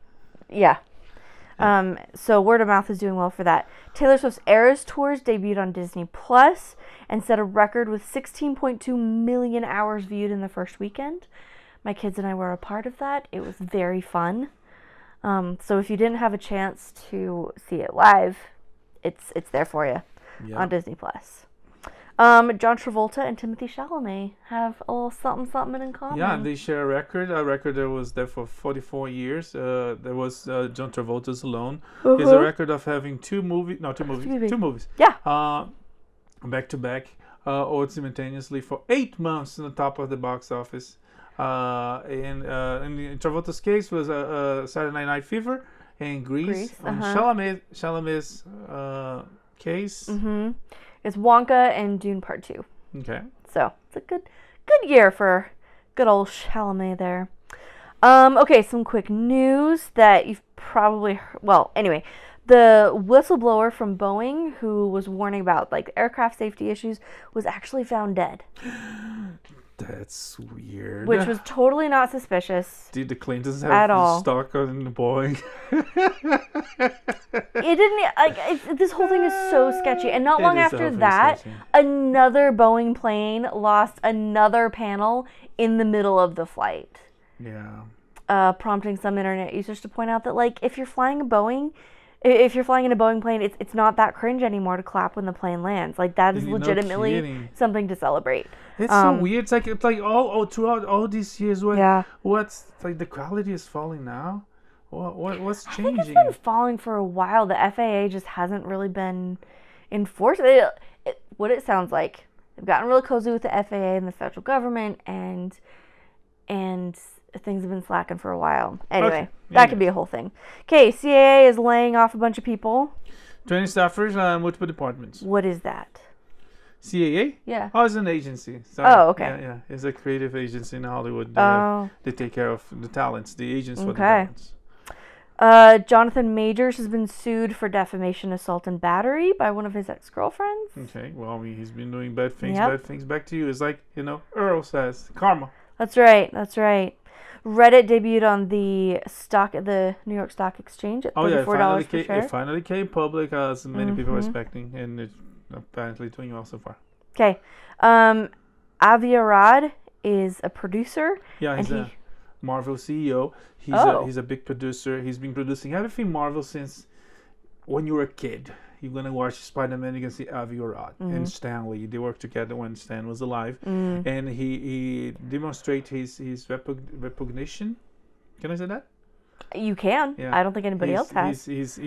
So word of mouth is doing well for that. Taylor Swift's Eras Tours debuted on Disney Plus and set a record with 16.2 million hours viewed in the first weekend. My kids and I were a part of that. It was very fun. So if you didn't have a chance to see it live, it's there for you on Disney Plus. John Travolta and Timothée Chalamet have a little something in common. Yeah, they share a record that was there for 44 years. There was John Travolta's alone. He has a record of having two movies. Yeah. Back to back, or simultaneously for 8 months on the top of the box office. In Travolta's case was Saturday Night Fever and Grease. Chalamet's case. Mm-hmm. It's Wonka and Dune Part 2. Okay. So it's a good year for good old Chalamet there. Okay, some quick news that you've probably heard. Well, anyway, the whistleblower from Boeing who was warning about like aircraft safety issues was actually found dead. That's weird. Which was totally not suspicious. Did the Clintons have at all. stock on the Boeing? It didn't. This whole thing is so sketchy. And not long after that, sketchy. another Boeing plane lost another panel in the middle of the flight. Yeah. Prompting some internet users to point out that, like, if you're flying in a Boeing plane, it's not that cringe anymore to clap when the plane lands. Like, that is legitimately something to celebrate. It's so weird. It's like all throughout all these years, what's like the quality is falling now? What's changing? I think it's been falling for a while. The FAA just hasn't really been enforced. What it sounds like, they've gotten really cozy with the FAA and the federal government, and things have been slacking for a while. Anyway, that could be a whole thing. Okay, CAA is laying off a bunch of people. 20 staffers, multiple departments. What is that? CAA? Yeah. Oh, it's an agency. Sorry. Oh, okay. Yeah. It's a creative agency in Hollywood. Oh. They take care of the talents, the agents for the talents. Jonathan Majors has been sued for defamation, assault, and battery by one of his ex-girlfriends. Okay, well, he's been doing bad things. Bad things back to you. It's like, Earl says, karma. That's right. Reddit debuted on the New York Stock Exchange at $34 per share. It finally came public, as many people were expecting, and it's apparently doing well so far. Okay. Avi Arad is a producer. Yeah, he's a Marvel CEO. He's a big producer. He's been producing everything Marvel since when you were a kid. You're going to watch Spider-Man, you're going to see Avi Arad and Stan Lee. They worked together when Stan was alive. And he demonstrates his recognition. Can I say that? You can. Yeah. I don't think anybody else has. He's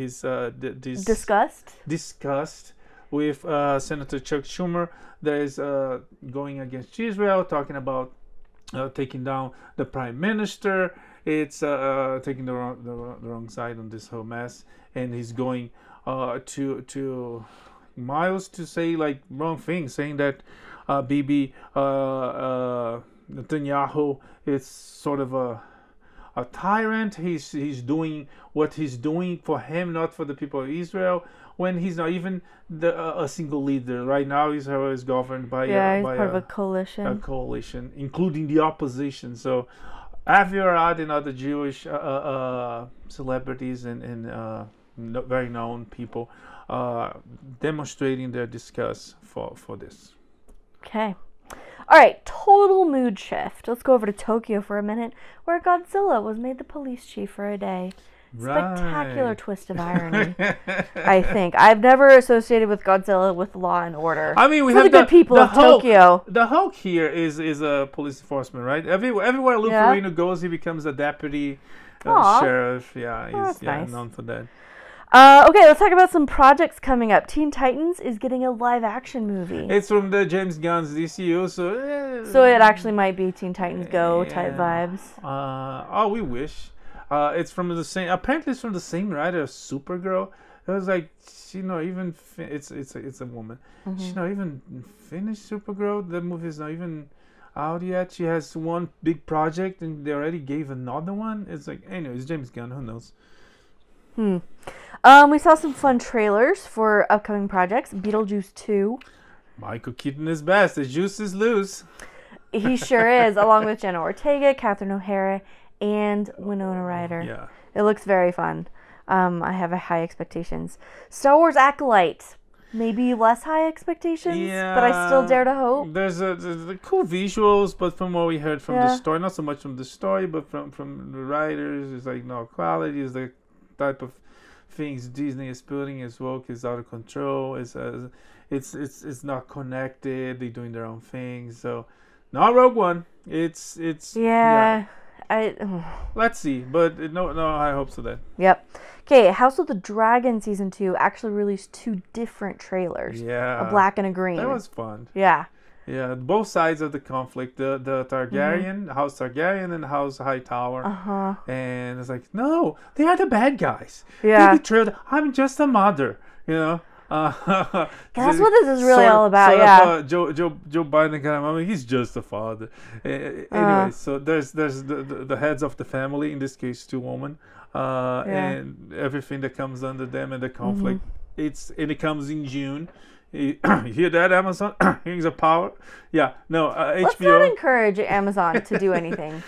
discussed with Senator Chuck Schumer that is going against Israel, talking about taking down the prime minister. It's taking the wrong side on this whole mess, and he's going to miles to say like wrong things, saying that Bibi Netanyahu is sort of a tyrant. He's doing what he's doing for him, not for the people of Israel. When he's not even a single leader right now, Israel is governed by he's part of a coalition. A coalition, including the opposition. So, Avi Arad and other Jewish celebrities and very known people demonstrating their disgust for this. Okay. All right, total mood shift. Let's go over to Tokyo for a minute, where Godzilla was made the police chief for a day. Spectacular twist of irony, I think. I've never associated with Godzilla with Law and Order. I mean, we have the good people of Tokyo. The Hulk here is a police enforcement, right? Everywhere Luke Ferrigno goes, he becomes a deputy Aw. sheriff. Yeah, Oh, he's that's nice. known for that. Okay, let's talk about some projects coming up. Teen Titans is getting a live action movie. It's from the James Gunn's DCU, so So it actually might be Teen Titans Go type yeah. vibes. We wish. It's from the same. Apparently, it's from the same writer as Supergirl. It was like she not even. It's a woman. She not even finished Supergirl. The movie is not even out yet. She has one big project, and they already gave another one. It's like, anyways, James Gunn. Who knows? We saw some fun trailers for upcoming projects. Beetlejuice 2. Michael Keaton is best. The juice is loose. He sure is, along with Jenna Ortega, Catherine O'Hara, and Winona Ryder. Yeah. It looks very fun. I have high expectations. Star Wars Acolyte. Maybe less high expectations, but I still dare to hope. There's the cool visuals, but from what we heard from the story, not so much from the story, but from the writers, it's like no quality is the type of things Disney is putting. Is woke, is out of control. It's not connected. They're doing their own things. So, not Rogue One. It's Yeah. Let's see, but no, I hope so. Then. Yep. Okay, House of the Dragon season 2 actually released 2 different trailers. Yeah. A black and a green. That was fun. Yeah. Yeah, both sides of the conflict, the Targaryen, House Targaryen and House Hightower. And it's like, no, they are the bad guys. Yeah. They betrayed. I'm just a mother, you know. That's what this is really all about, Joe Biden kind of, I mean, he's just a father. Anyway, so there's the heads of the family, in this case 2 women, and everything that comes under them and the conflict. It comes in June. You hear that, Amazon? Rings of power. Yeah, no, Let's HBO. not encourage Amazon to do anything.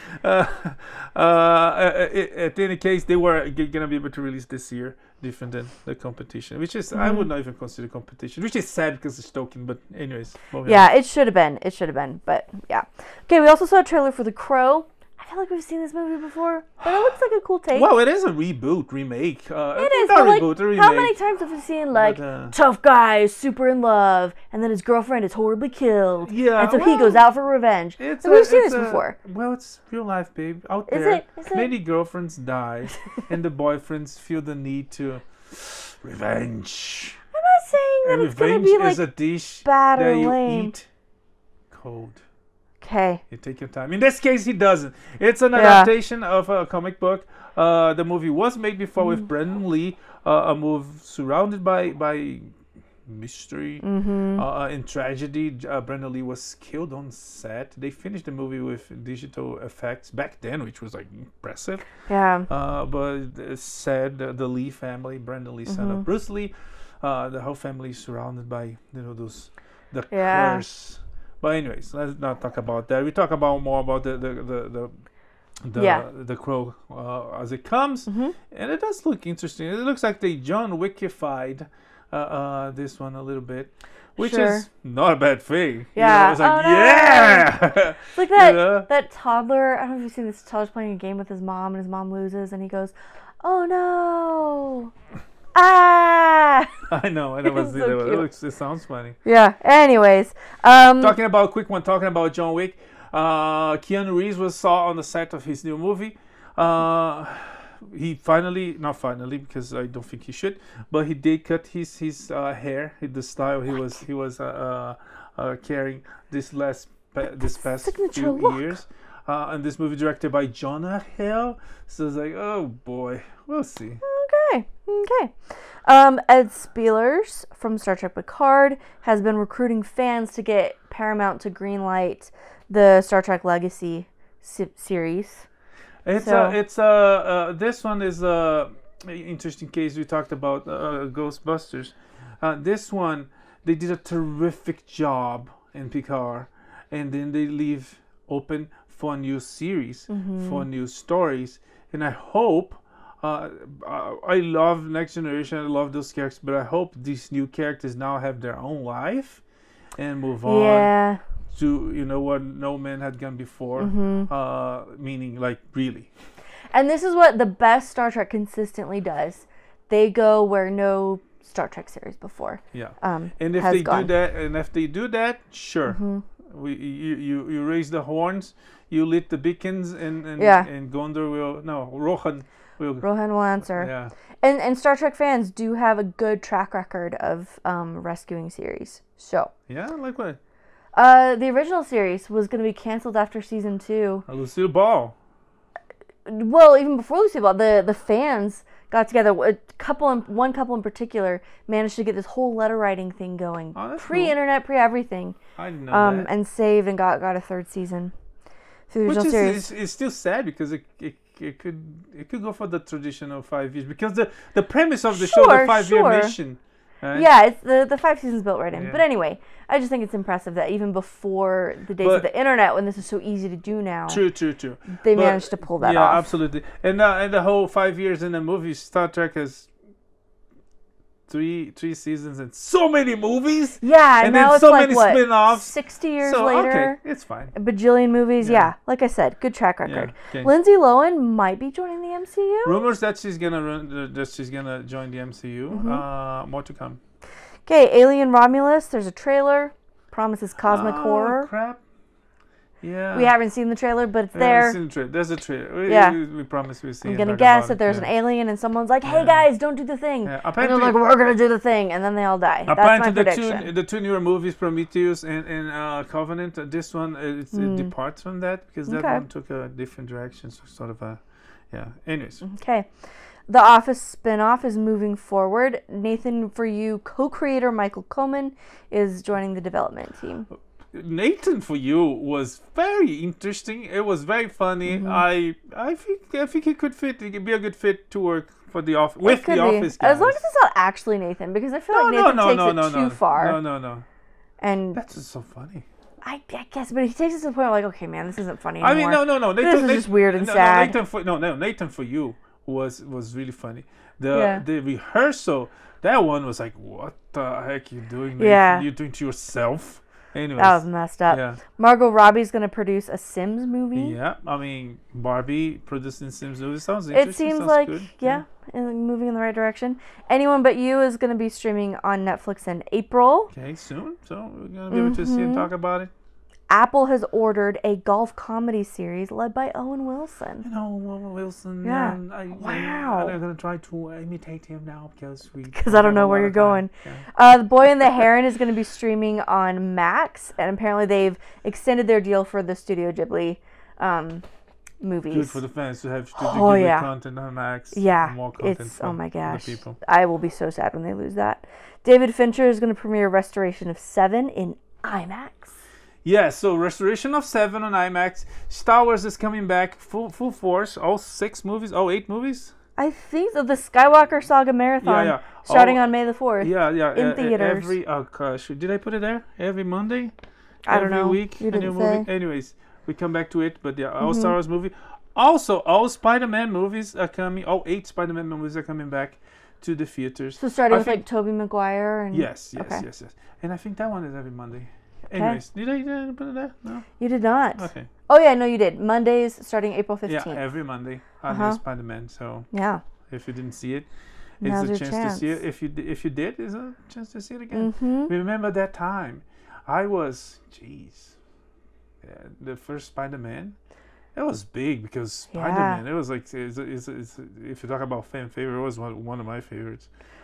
At any case, they were gonna be able to release this year, different than the competition, which is I would not even consider competition, which is sad because it's Tolkien. But anyways, yeah, it should have been. But yeah. Okay, we also saw a trailer for The Crow. I feel like we've seen this movie before, but it looks like a cool take. Well, it is a reboot, remake. It is, not but like, reboot, a remake. how many times have we seen like tough guy is super in love, and then his girlfriend is horribly killed, Yeah, and so he goes out for revenge. And we've seen this before. Well, it's real life, babe. Out Is there, it? many girlfriends die, and the boyfriends feel the need to revenge. I'm not saying that And it's gonna revenge be is like a dish bad or that you lame. eat cold. Okay. You take your time. In this case, he doesn't. It's an adaptation of a comic book. The movie was made before with Brendan Lee. A movie surrounded by mystery and tragedy. Brendan Lee was killed on set. They finished the movie with digital effects back then, which was like impressive. Yeah. But it's sad, the Lee family, Brendan Lee, son of Bruce Lee, the whole family is surrounded by the curse. But anyways, let's not talk about that. We talk about more about the Crow as it comes, and it does look interesting. It looks like they John Wickified this one a little bit, which is not a bad thing. Yeah, it's like it's like that that toddler. I don't know if you've seen this toddler's playing a game with his mom, and his mom loses, and he goes, "Oh no!" Ah! I know. It sounds funny. Yeah. Anyways, talking about John Wick. Keanu Reeves saw on the set of his new movie. He not finally, because I don't think he should, but he did cut his hair, the style he was carrying this past few years. And this movie directed by Jonah Hill. So it's like, oh boy, we'll see. Okay. Ed Spielers from Star Trek Picard has been recruiting fans to get Paramount to greenlight the Star Trek Legacy series. This one is interesting case. We talked about Ghostbusters. This one, they did a terrific job in Picard, and then they leave open for a new series, for new stories, and I hope. I love Next Generation. I love those characters, but I hope these new characters now have their own life and move on to what no man had done before. Meaning, like, really. And this is what the best Star Trek consistently does. They go where no Star Trek series before. Yeah. And if they do that, sure. You raise the horns, you lit the beacons, and Yeah. and Gondor will Rohan will Rohan will answer. yeah. And Star Trek fans do have a good track record of rescuing series. So, Yeah, like what? the original series was going to be canceled after season 2. Lucille Ball. Well, even before Lucy Ball, the fans got together. One couple in particular managed to get this whole letter writing thing going, Oh, that's pre-internet, pre-everything, I didn't know that. and saved and got a third season through the Which original is series. it's still sad because it could go for the traditional 5 years because the premise of the show, the Sure, 5-year sure. mission. Right? Yeah, it's the 5 seasons built right in. Yeah. But anyway, I just think it's impressive that even before the days of But- the internet, when this is so easy to do now, True. they But- managed to pull that yeah, off. absolutely. And the whole 5 years in the movie, Star Trek has three seasons and so many movies. Yeah, and now then it's so like many what, spin-offs. 60 years So later, okay, it's fine. a bajillion movies. Yeah. Yeah, like I said, good track record. okay. Lindsay Lohan might be joining the MCU. Rumors that she's gonna join the MCU. Mm-hmm. More to come. Okay, Alien Romulus. There's a trailer. Promises cosmic horror. Crap. Yeah. We haven't seen the trailer, but it's We haven't there. seen the trailer. There's a trailer. Yeah. We promise we'll see. I'm and gonna talk guess about that it, there's yeah. an alien and someone's like, "Hey Yeah. guys, don't do the thing." Yeah, And they're apparently- like, "We're gonna do the thing," and then they all die. That's my Apparently, prediction. the two newer movies, Prometheus and Covenant, this one it departs from that because that Okay. one took a different direction. So sort of a, yeah. Anyways, Okay. The Office spin-off is moving forward. Nathan For You co-creator Michael Coleman is joining the development team. Nathan For You was very interesting. It was very funny. Mm-hmm. I think he could fit. He could be a good fit to work for the office with It could the be. Office guys. As long as it's not actually Nathan, because I feel like Nathan takes it too far. No. And That's just so funny. I guess, but he takes it to the point of like, okay, man, this isn't funny I anymore. mean, no. This is just weird and no, sad. Nathan For You was really funny. Yeah. The rehearsal, that one was like, what the heck you doing? Nathan? Yeah. You're doing to yourself. Anyways, That was messed up. yeah. Margot Robbie's going to produce a Sims movie. Yeah, I mean, Barbie producing Sims movie sounds It interesting. seems sounds like, good. yeah, moving in the right direction. Anyone But You is going to be streaming on Netflix in April. Okay, soon. So we're gonna be able to see Mm-hmm. and talk about it. Apple has ordered a golf comedy series led by Owen Wilson. You know, Wilson. Yeah. Wow. Wow. I'm gonna try to imitate him now because Because I don't know where you're going. The Boy and the Heron is going to be streaming on Max, and apparently they've extended their deal for the Studio Ghibli movies. Good for the fans to have to Oh, give yeah. content on Max. Yeah, and more content it's for oh my the gosh. people. I will be so sad when they lose that. David Fincher is going to premiere Restoration of 7 in IMAX. Yeah, so Restoration of 7 on IMAX. Star Wars is coming back full force. All 8 movies. I think so. The Skywalker Saga Marathon Yeah. starting Oh, on May the 4th. Yeah. In theaters. Every oh gosh, did I put it there? Every Monday. I don't Every know. week You a new didn't movie. say. Mm-hmm. Anyways, we come back to it, but yeah, all Star Wars movie. Also, all Spider-Man movies are coming. All 8 Spider-Man movies are coming back to the theaters. So starting I with think- like Tobey Maguire and Yes. Okay. And I think that one is every Monday. Anyways, did I put it there? No. You did not. Okay. Oh yeah, no, you did. Mondays starting April 15th. Yeah, every Monday on Uh-huh. Spider-Man. So Yeah. if you didn't see it, Now's it's your a chance to see it. chance. If you did, it's a chance to see it again. Mm-hmm. Remember that time? I was, the first Spider-Man. It was big because Spider-Man. It was like it's, if you talk about fan favorite, it was one of my favorites.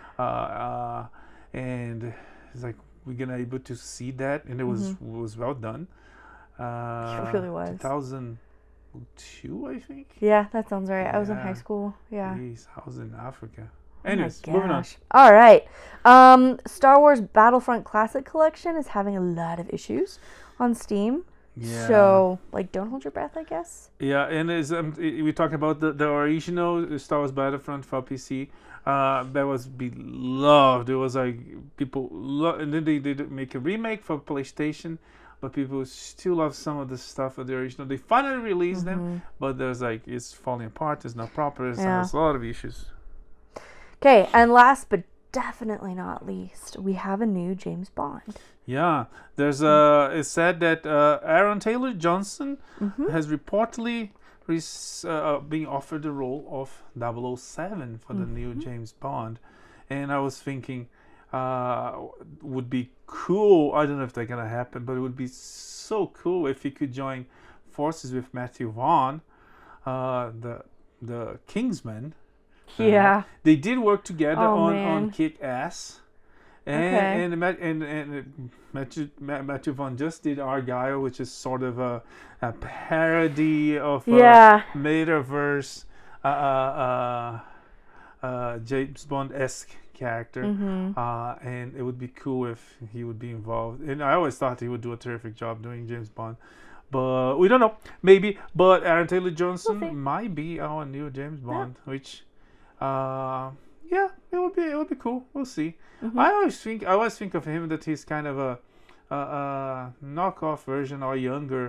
And it's like we're gonna able to see that, and it was well done. It really was. 2002, I think. Yeah, that sounds right. I was in Yeah. high school. Yeah. Jeez, I was in Africa. Oh my Anyways, moving on. gosh. All right. Star Wars Battlefront Classic Collection is having a lot of issues on Steam. Yeah. So, like, don't hold your breath, I guess. Yeah, and we talked about the original Star Wars Battlefront for PC. That was beloved. It was like people and then they did make a remake for PlayStation, but people still love some of the stuff of the original. They finally released them, but there's like it's falling apart. It's not proper. There's a lot of issues. Okay, and last but definitely not least, we have a new James Bond. Yeah, there's it's said that Aaron Taylor Johnson has reportedly being offered the role of 007 for the new James Bond, and I was thinking, would be cool. I don't know if they're gonna happen, but it would be so cool if he could join forces with Matthew Vaughn, the Kingsman. Yeah. They did work together Oh, on man. Kick-Ass. Okay. And Matthew Vaughn just did Argyle, which is sort of a parody of Yeah. metaverse James Bond-esque character. And it would be cool if he would be involved. And I always thought he would do a terrific job doing James Bond. But we don't know. Maybe. But Aaron Taylor Johnson We'll see. might be our new James Bond, which yeah, it would be cool. We'll see. I always think of him that he's kind of a knockoff version or younger,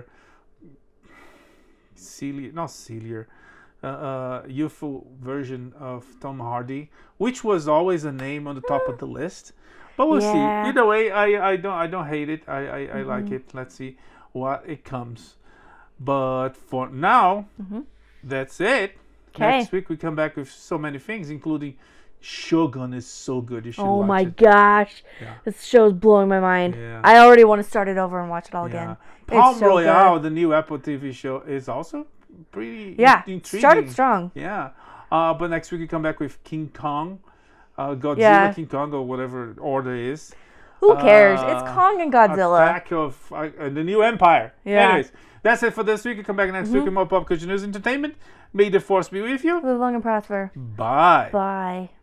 youthful version of Tom Hardy, which was always a name on the top of the list. But we'll see. Either way, I don't hate it. I like it. Let's see what it comes. But for now, that's it. 'Kay. Next week we come back with so many things, including Shogun is so good. You should Oh watch my it. gosh. Yeah. This show's blowing my mind. Yeah. I already want to start it over and watch it all Yeah. again. Palm It's so Royale, good. the new Apple TV show, is also pretty Yeah. intriguing. Started strong. Yeah. But next week we come back with King Kong, Godzilla, Yeah. King Kong, or whatever order is. Who cares? It's Kong and Godzilla. Attack of the new Empire. Yeah. Anyways, that's it for this week. We come back next week with more pop culture news, entertainment. May the force be with you. Live long and prosper. Bye. Bye.